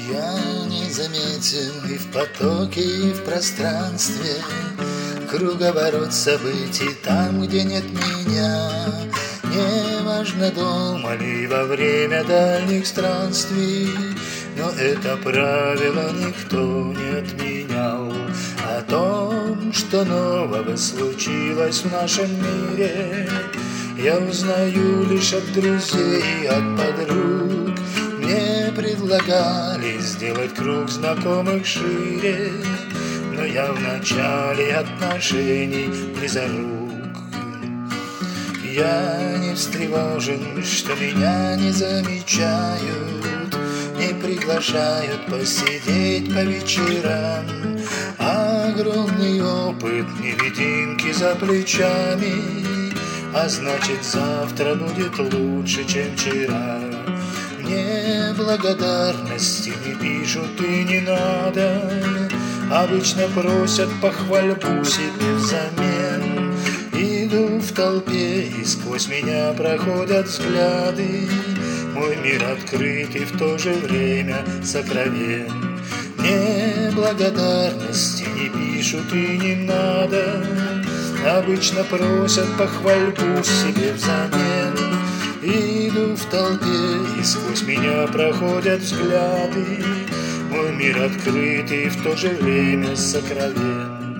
Я не заметен и в потоке, и в пространстве, круговорот событий там, где нет меня. Неважно, дома ли во время дальних странствий, но это правило никто не отменял. О том, что нового случилось в нашем мире, я узнаю лишь от друзей и от подруг. Мне предлагали сделать круг знакомых шире, но я в начале отношений близорук. Я не встревожен, что меня не замечают, не приглашают посидеть по вечерам. Огромный опыт, невидимки за плечами, а значит, завтра будет лучше, чем вчера. Мне благодарности не пишут и не надо, обычно просят похвальбу себе взамен. Иду в толпе, и сквозь меня проходят взгляды. Мой мир открыт и в то же время сокровен. Мне благодарности не пишут и не надо, обычно просят похвальбу себе взамен. Иду в толпе, и сквозь меня проходят взгляды. Мой мир открыт и в то же время сокровен.